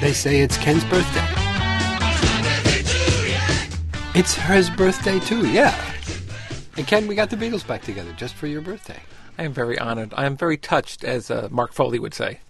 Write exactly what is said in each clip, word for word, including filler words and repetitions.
they say it's Ken's birthday. It's his birthday, too, yeah. And Ken, we got the Beatles back together just for your birthday. I am very honored. I am very touched, as uh, Mark Foley would say.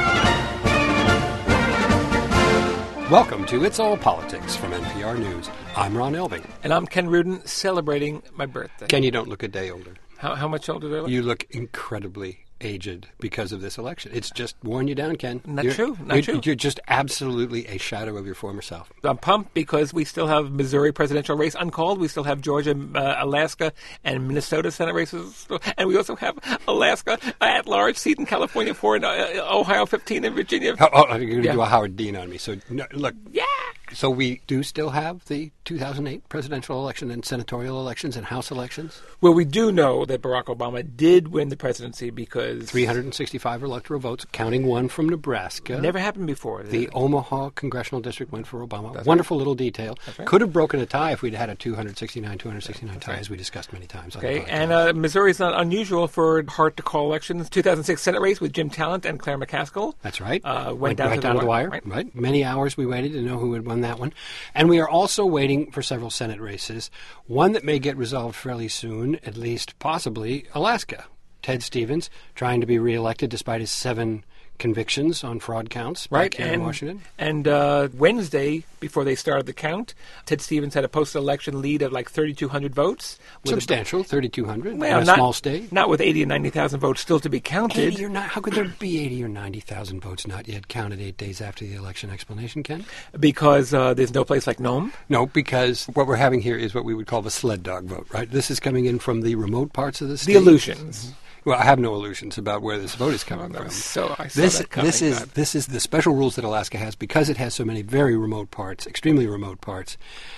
Welcome to It's All Politics from N P R News. I'm Ron Elving. And I'm Ken Rudin, celebrating my birthday. Ken, you don't look a day older. How, how much older do I look? You look incredibly aged because of this election. It's just worn you down, Ken. Not you're, true. Not you're, true. You're just absolutely a shadow of your former self. I'm pumped because we still have Missouri presidential race uncalled. We still have Georgia, uh, Alaska, and Minnesota Senate races. And we also have Alaska at-large seat in California four, and uh, Ohio fifteen, and Virginia. Oh, oh you're going to yeah. do a Howard Dean on me. So, no, look. Yeah. So we do still have the two thousand eight presidential election and senatorial elections and House elections? Well, we do know that Barack Obama did win the presidency because... three hundred sixty-five electoral votes, counting one from Nebraska. Never happened before. The Omaha Congressional District went for Obama. That's Wonderful right. little detail. That's right. Could have broken a tie if we'd had a two hundred sixty-nine two hundred sixty-nine That's tie, right. as we discussed many times. On Okay, the and uh, Missouri is not unusual for hard-to-call elections. two thousand six Senate race with Jim Talent and Claire McCaskill. That's right. Uh, went, went down, right to, down the to the wire. Right. Right. Many hours we waited to know who had won that one. And we are also waiting for several Senate races. One that may get resolved fairly soon, at least possibly Alaska. Ted Stevens trying to be reelected despite his seven convictions on fraud counts Right, back here and, in Washington. And uh, Wednesday, before they started the count, Ted Stevens had a post-election lead of like thirty-two hundred votes. With Substantial, thirty-two hundred well, in a not, small state. Not with eighty and ninety thousand votes still to be counted. eighty or not, how could there be eighty or ninety thousand votes not yet counted eight days after the election explanation, Ken? Because uh, there's no place like Nome. No, because what we're having here is what we would call the sled dog vote, right? This is coming in from the remote parts of the state. The illusions. Well, I have no illusions about where this vote is coming Oh, from. So I saw This that coming, this is but- this is the special rules that Alaska has because it has so many very remote parts, extremely remote parts.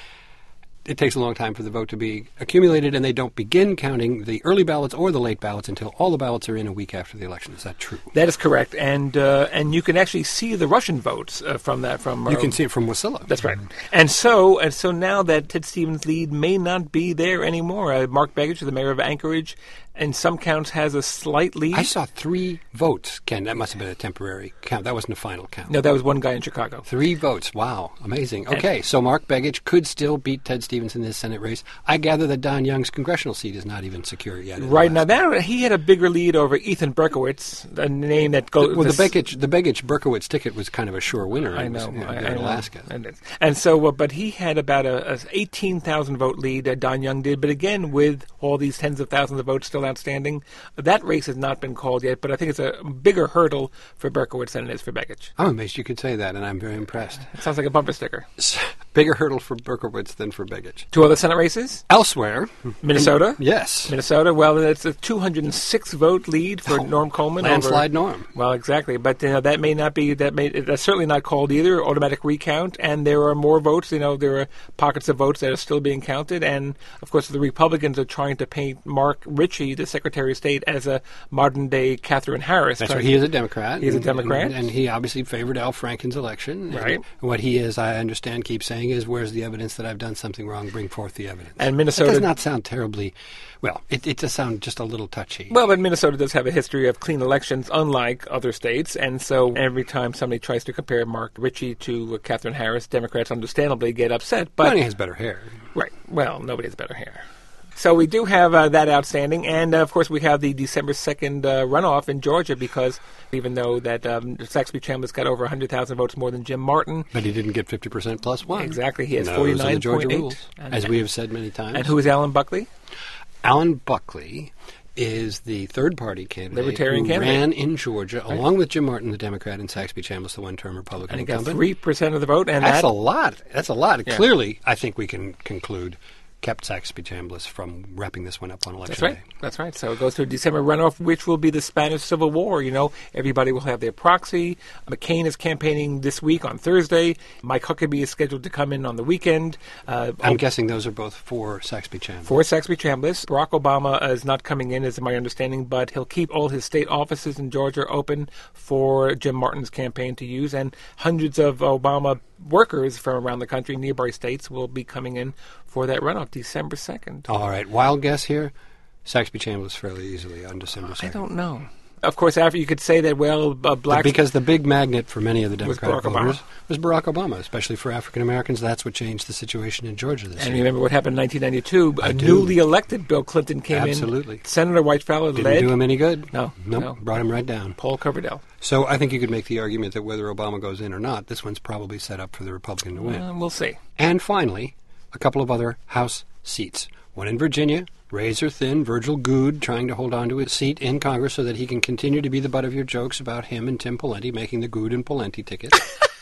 It takes a long time for the vote to be accumulated, and they don't begin counting the early ballots or the late ballots until all the ballots are in a week after the election. Is that true? That is correct, and uh, and you can actually see the Russian votes uh, from that. From uh, You can see it from Wasilla. That's right. And so and so now that Ted Stevens' lead may not be there anymore. Uh, Mark Begich, the mayor of Anchorage, in some counts has a slight lead. I saw three votes, Ken. That must have been a temporary count. That wasn't a final count. No, that was one guy in Chicago. Three votes. Wow. Amazing. Okay, so Mark Begich could still beat Ted Stevens in this Senate race. I gather that Don Young's congressional seat is not even secure yet. Right now, that, he had a bigger lead over Ethan Berkowitz, a name that goes... Well, the Begich, the Begich-Berkowitz ticket was kind of a sure winner. I It was, know, you know, I, there I in know. Alaska. And, and so, uh, but he had about a, a eighteen thousand vote lead. Uh, Don Young did, but again, with all these tens of thousands of votes still outstanding, that race has not been called yet. But I think it's a bigger hurdle for Berkowitz than it is for Begich. I'm amazed you could say that, and I'm very impressed. It sounds like a bumper sticker. Bigger hurdle for Berkowitz than for Begich. Two other Senate races. Elsewhere, Minnesota. in, yes, Minnesota. Well, it's a two hundred six vote lead for Oh, Norm Coleman. landslide over, Norm. Well, exactly, but you know, that may not be that may that's certainly not called either. Automatic recount, and there are more votes. You know, there are pockets of votes that are still being counted, and of course, the Republicans are trying to paint Mark Ritchie, the Secretary of State, as a modern day Catherine Harris. That's right. He is a Democrat. He's a and- Democrat. and, and he obviously favored Al Franken's election. Right. And what he is, I understand, keeps saying is, "Where's the evidence that I've done something wrong? Bring forth the evidence." And Minnesota That does not sound terribly. Well, it, it does sound just a little touchy. Well, but Minnesota does have a history of clean elections, unlike other states, and so every time somebody tries to compare Mark Ritchie to uh, Catherine Harris, Democrats understandably get upset. But Well, he has better hair. right, well, nobody has better hair. So we do have uh, that outstanding, and uh, of course we have the December second uh, runoff in Georgia because even though that um, Saxby Chambliss got over one hundred thousand votes more than Jim Martin. But he didn't get fifty percent plus one. Exactly, he has Those are forty-nine the Georgia point eight. rules, as we have said many times. And who is Alan Buckley? Alan Buckley is the third-party candidate Libertarian who candidate. ran in Georgia, along with Jim Martin, the Democrat, and Saxby Chambliss, the one-term Republican And he got incumbent. three percent of the vote, and That's that a lot. That's a lot. Yeah. Clearly, I think we can conclude kept Saxby Chambliss from wrapping this one up on election That's right. day. That's right. So it goes to a December runoff, which will be the Spanish Civil War. You know, everybody will have their proxy. McCain is campaigning this week on Thursday. Mike Huckabee is scheduled to come in on the weekend. Uh, I'm guessing those are both for Saxby Chambliss. For Saxby Chambliss. Barack Obama is not coming in, is my understanding, but he'll keep all his state offices in Georgia open for Jim Martin's campaign to use, and hundreds of Obama workers from around the country, nearby states, will be coming in for that runoff December second. All right. Wild guess here. Saxby Chambliss fairly easily on December second. I don't know. Of course, after you could say that, well, uh, blacks... Because the big magnet for many of the Was Democratic Barack Obama. voters was Barack Obama, especially for African Americans. That's what changed the situation in Georgia this And year. remember what happened in nineteen ninety-two? I A do. newly elected Bill Clinton came Absolutely. in. Senator White Fowler Didn't led. do him any good. No, Nope, no. brought him right down. Paul Coverdell. So I think you could make the argument that whether Obama goes in or not, this one's probably set up for the Republican to win. Uh, we'll see. And finally, a couple of other House seats. One in Virginia, razor-thin Virgil Goode trying to hold on to his seat in Congress so that he can continue to be the butt of your jokes about him and Tim Pawlenty making the Goode and Pawlenty ticket.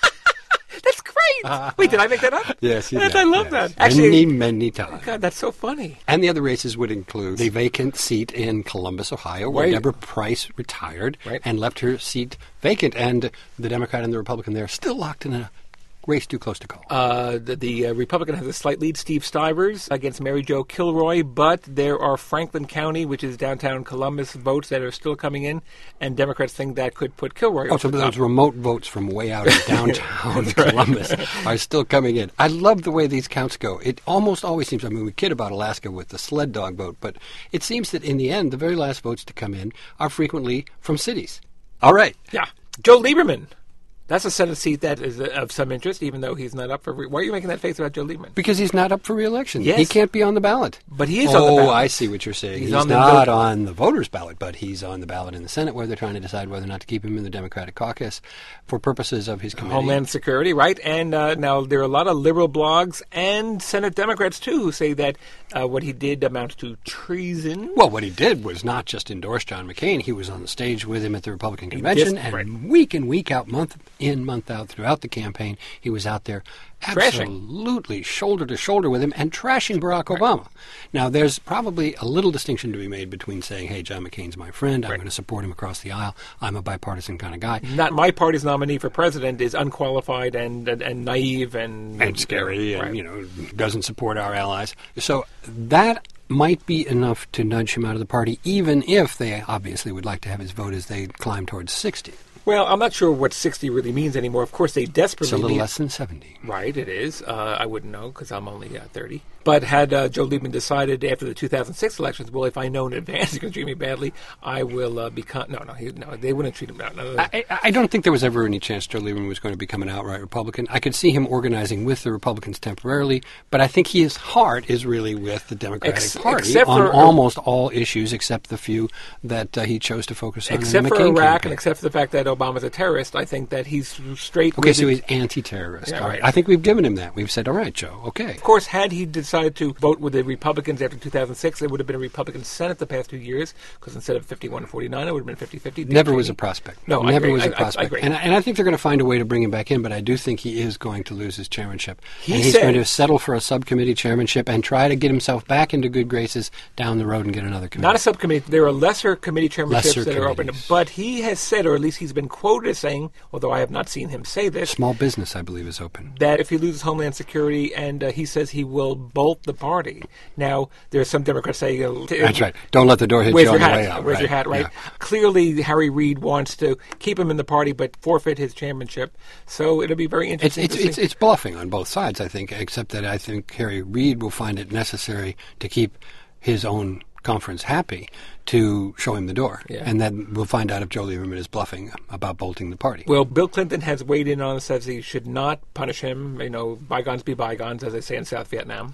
That's great! Wait, did I make that up? Yes, you That's, did. I love Yes. that. Actually, many, many times. God, that's so funny. And the other races would include the vacant seat in Columbus, Ohio, where Right. Deborah Price retired Right. and left her seat vacant. And the Democrat and the Republican there are still locked in a race too close to call. Uh, the the uh, Republican has a slight lead, Steve Stivers, against Mary Jo Kilroy, but there are Franklin County, which is downtown Columbus, votes that are still coming in, and Democrats think that could put Kilroy Oh, over so the those top. remote votes from way out in downtown Columbus are still coming in. I love the way these counts go. It almost always seems, I mean, we kid about Alaska with the sled dog vote, but it seems that in the end, the very last votes to come in are frequently from cities. All right. Yeah. Joe Lieberman. That's a Senate seat that is of some interest, even though he's not up for... Re- Why are you making that face about Joe Lieberman? Because he's not up for re-election. Yes. He can't be on the ballot. But he is oh, on the ballot. I see what you're saying. He's He's, on the not vote- on the voters' ballot, but he's on the ballot in the Senate where they're trying to decide whether or not to keep him in the Democratic caucus for purposes of his committee. Homeland Security, right? And uh, now there are a lot of liberal blogs and Senate Democrats, too, who say that uh, what he did amounts to treason. Well, what he did was not just endorse John McCain. He was on the stage with him at the Republican convention, Yes, and right. week in, week out, month in, month out, throughout the campaign, he was out there Trashing. absolutely shoulder to shoulder with him and trashing Barack Obama. Now, there's probably a little distinction to be made between saying, hey, John McCain's my friend, I'm Right. going to support him across the aisle, I'm a bipartisan kind of guy, Not my party's nominee for president is unqualified and and, and naive and... and scary and, Right. you know, doesn't support our allies. So that might be enough to nudge him out of the party, even if they obviously would like to have his vote as they climb towards sixty. Well, I'm not sure what sixty really means anymore. Of course, they desperately It's a little need... less than seventy. Right, it is. Uh, I wouldn't know because I'm only uh, thirty. But had uh, Joe Lieberman decided after the two thousand six elections, well, if I know in advance he's going to treat me badly, I will uh, become... No, no, he, no, they wouldn't treat him that. No, no, I, I don't think there was ever any chance Joe Lieberman was going to become an outright Republican. I could see him organizing with the Republicans temporarily, but I think his heart is really with the Democratic Ex- Party except on for- almost all issues except the few that uh, he chose to focus on Except in the for McCain Iraq campaign. and except for the fact that Obama's a terrorist, I think that he's straight Okay, with so it. he's anti-terrorist. Yeah, all right. right. I think we've given him that. We've said, all right, Joe, okay. Of course, had he decided to vote with the Republicans after two thousand six, it would have been a Republican Senate the past two years, because instead of fifty-one to forty-nine, it would have been fifty-fifty. Never was a prospect. No, I never agree. was I- a I- I prospect. agree. And, I- and I think they're going to find a way to bring him back in, but I do think he is going to lose his chairmanship. He and he's said- going to settle for a subcommittee chairmanship and try to get himself back into good graces down the road and get another committee. Not a subcommittee. There are lesser committee chairmanships Lesser that are open. committees. But he has said, or at least he's been quoted as saying, although I have not seen him say this, Small business, I believe, is open. that if he loses Homeland Security, and uh, he says he will bolt the party. Now, there are some Democrats saying... Uh, t- That's right. Don't let the door hit Where's you your on the hat? way out. Where's right. your hat, right? Yeah. Clearly, Harry Reid wants to keep him in the party, but forfeit his chairmanship. So it'll be very It's, interesting it's, to it's, see. it's bluffing on both sides, I think, except that I think Harry Reid will find it necessary to keep his own conference happy to show him the door. Yeah. And then we'll find out if Joe Lieberman is bluffing about bolting the party. Well, Bill Clinton has weighed in on it, says he should not punish him. You know, bygones be bygones, as they say in South Vietnam.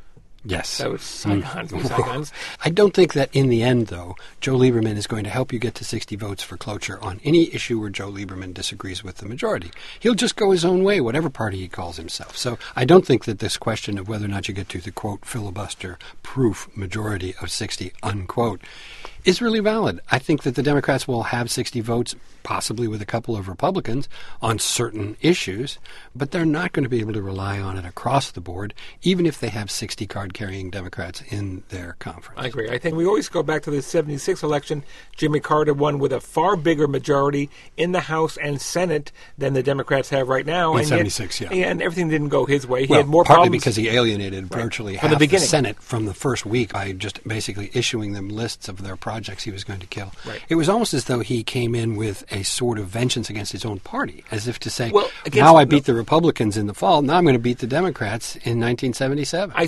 Yes. So Saigons be Saigons. I don't think that in the end, though, Joe Lieberman is going to help you get to sixty votes for cloture on any issue where Joe Lieberman disagrees with the majority. He'll just go his own way, whatever party he calls himself. So I don't think that this question of whether or not you get to the, quote, filibuster-proof majority of sixty, unquote, is really valid. I think that the Democrats will have sixty votes, possibly with a couple of Republicans, on certain issues, but they're not going to be able to rely on it across the board, even if they have sixty card-carrying Democrats in their conference. I agree. I think we always go back to the seventy-six election. Jimmy Carter won with a far bigger majority in the House and Senate than the Democrats have right now. In and seventy-six, yet, yeah. And everything didn't go his way. He Well, had more partly problems. because he alienated virtually From half the the, beginning. Senate from the first week by just basically issuing them lists of their projects he was going to kill. Right. It was almost as though he came in with a sort of vengeance against his own party, as if to say, Well, against- now I beat the Republicans in the fall, now I'm going to beat the Democrats in nineteen seventy-seven. I think against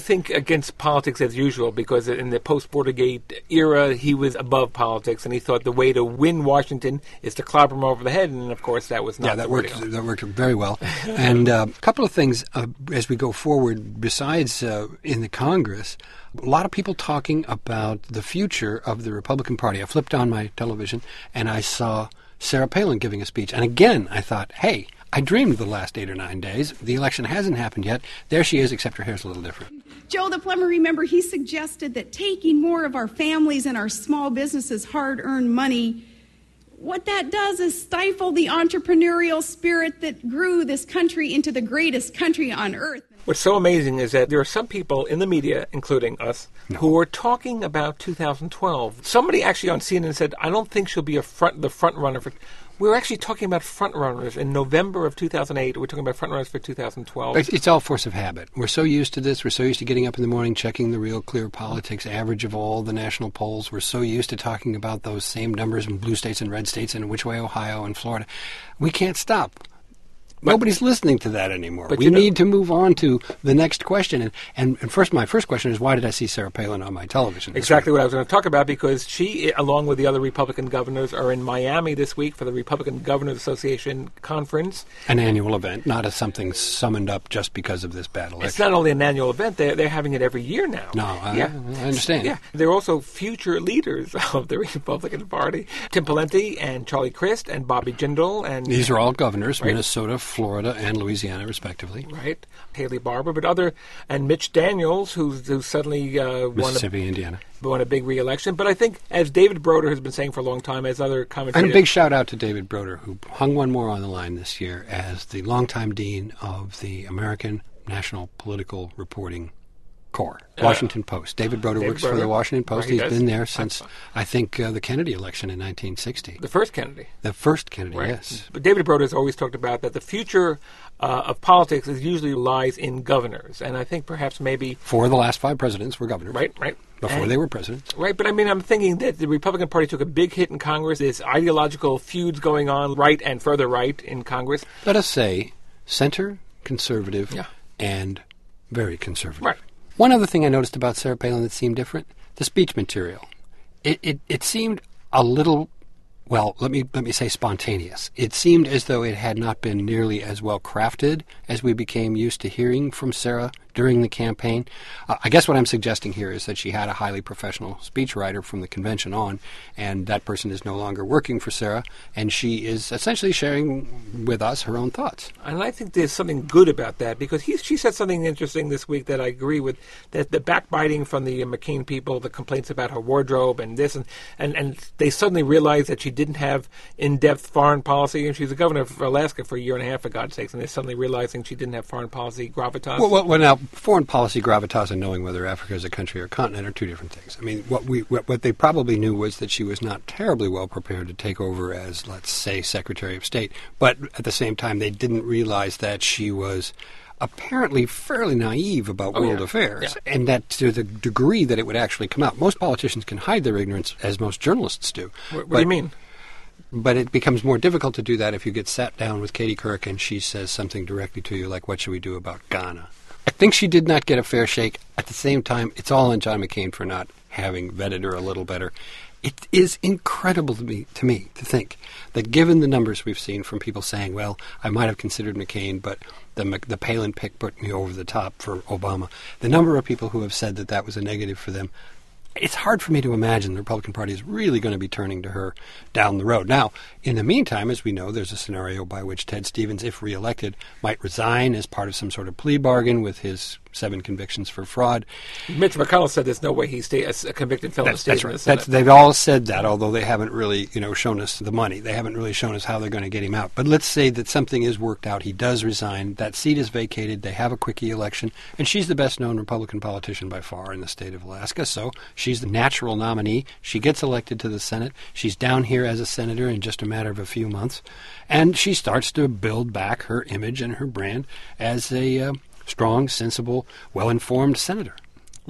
against politics as usual because in the post-Watergate era, he was above politics, and he thought the way to win Washington is to clobber him over the head, and of course that was not yeah, that the worked. radio. That worked very well. And uh, a couple of things uh, as we go forward. Besides uh, in the Congress, a lot of people talking about the future of the Republican Party. I flipped on my television and I saw Sarah Palin giving a speech, and again I thought, hey. I dreamed the last eight or nine days. The election hasn't happened yet. There she is, except her hair's a little different. Joe the plumber, remember, he suggested that taking more of our families and our small businesses' hard-earned money, what that does is stifle the entrepreneurial spirit that grew this country into the greatest country on earth. What's so amazing is that there are some people in the media, including us, no. who are talking about two thousand twelve. Somebody actually on C N N said, I don't think she'll be a front, the front runner for... We're actually talking about front runners in November of two thousand eight. We're talking about front runners for two thousand twelve. It's, it's all force of habit. We're so used to this. We're so used to getting up in the morning, checking the Real Clear Politics average of all the national polls. We're so used to talking about those same numbers in blue states and red states and which way Ohio and Florida. We can't stop. But, Nobody's listening to that anymore. We know, need to move on to the next question. And, and, and first, my first question is, why did I see Sarah Palin on my television? Exactly what I was going to talk about, because she, along with the other Republican governors, are in Miami this week for the Republican Governors Association conference. An annual event, not as something summoned up just because of this bad election. It's not only an annual event, they're, they're having it every year now. No, I, yeah. I understand. Yeah, they're also future leaders of the Republican Party. Tim Pawlenty and Charlie Crist and Bobby Jindal. And these are all governors, right? Minnesota, Florida, and Louisiana. Louisiana, respectively. Right. Haley Barbour, but other, and Mitch Daniels, who's, who suddenly uh, won, Mississippi, a, Indiana. won a big re-election. But I think, as David Broder has been saying for a long time, as other commentators... And a big shout-out to David Broder, who hung one more on the line this year as the longtime dean of the American National Political Reporting Corps, Washington uh, Post. David Broder David works Broder. for the Washington Post. Right, he He's does. been there since, I think, uh, the Kennedy election in nineteen sixty. The first Kennedy. The first Kennedy, right. yes. But David Broder has always talked about that the future uh, of politics is usually lies in governors. And I think perhaps maybe... Four of the last five presidents were governors. Right, right. Before and, they were presidents. Right, but I mean, I'm thinking that the Republican Party took a big hit in Congress. There's ideological feuds going on right and further right in Congress. Let us say center, conservative, yeah. and very conservative. Right. One other thing I noticed about Sarah Palin that seemed different, the speech material. It, it it seemed a little, well, let me let me say spontaneous. It seemed as though it had not been nearly as well crafted as we became used to hearing from Sarah during the campaign. Uh, I guess what I'm suggesting here is that she had a highly professional speechwriter from the convention on, and that person is no longer working for Sarah, and she is essentially sharing with us her own thoughts. And I think there's something good about that, because he, she said something interesting this week that I agree with, that the backbiting from the McCain people, the complaints about her wardrobe and this, and, and, and they suddenly realized that she didn't have in-depth foreign policy, and she was the governor of Alaska for a year and a half, for God's sakes, and they're suddenly realizing she didn't have foreign policy gravitas. Well, well, well now, foreign policy gravitas and knowing whether Africa is a country or a continent are two different things. I mean, what we what, what they probably knew was that she was not terribly well prepared to take over as, let's say, Secretary of State. But at the same time, they didn't realize that she was apparently fairly naive about oh, world yeah. affairs, yeah. and that to the degree that it would actually come out. Most politicians can hide their ignorance, as most journalists do. What, what but, do you mean? But it becomes more difficult to do that if you get sat down with Katie Couric and she says something directly to you, like, what should we do about Ghana? I think she did not get a fair shake. At the same time, it's all on John McCain for not having vetted her a little better. It is incredible to me, to me to think that given the numbers we've seen from people saying, well, I might have considered McCain, but the, the Palin pick put me over the top for Obama, the number of people who have said that that was a negative for them, it's hard for me to imagine the Republican Party is really going to be turning to her down the road. Now, in the meantime, as we know, there's a scenario by which Ted Stevens, if reelected, might resign as part of some sort of plea bargain with his seven convictions for fraud. Mitch McConnell said there's no way he stays a convicted felon That's, stays that's in right. the Senate. That's, they've all said that, although they haven't really, you know, shown us the money. They haven't really shown us how they're going to get him out. But let's say that something is worked out. He does resign. That seat is vacated. They have a quickie election. And she's the best-known Republican politician by far in the state of Alaska. So she's the natural nominee. She gets elected to the Senate. She's down here as a senator in just a matter of a few months. And she starts to build back her image and her brand as a uh, strong, sensible, well-informed senator.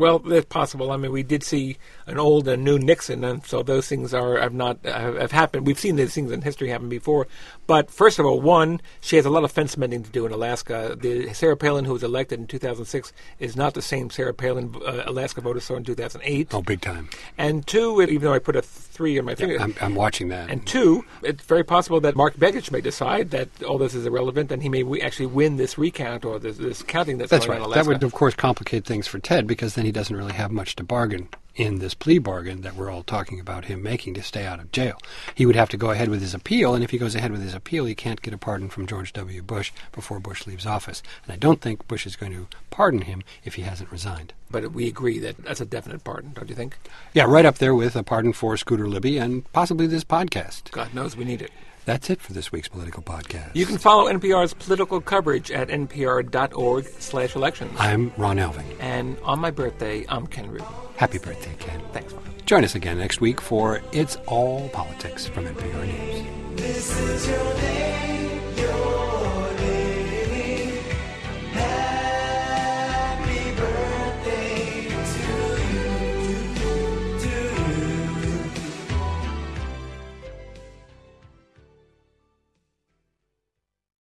Well, it's possible. I mean, we did see an old and new Nixon, and so those things are have not uh, have happened. We've seen these things in history happen before. But first of all, one, she has a lot of fence mending to do in Alaska. The Sarah Palin who was elected in two thousand six is not the same Sarah Palin uh, Alaska voters saw in two thousand eight. Oh, big time. And two, even though I put a three on my finger. Yeah, I'm, I'm watching that. And two, it's very possible that Mark Begich may decide that all this is irrelevant, and he may w- actually win this recount or this, this counting that's, that's going right. on in Alaska. That would, of course, complicate things for Ted, because then he doesn't really have much to bargain in this plea bargain that we're all talking about him making to stay out of jail. He would have to go ahead with his appeal, and if he goes ahead with his appeal, he can't get a pardon from George W. Bush before Bush leaves office. And I don't think Bush is going to pardon him if he hasn't resigned. But we agree that that's a definite pardon, don't you think? Yeah, right up there with a pardon for Scooter Libby and possibly this podcast. God knows we need it. That's it for this week's Political Podcast. You can follow N P R's political coverage at npr.org slash elections. I'm Ron Elving. And on my birthday, I'm Ken Rubin. Happy birthday, Ken. Thanks, Ron. Join us again next week for It's All Politics from N P R News.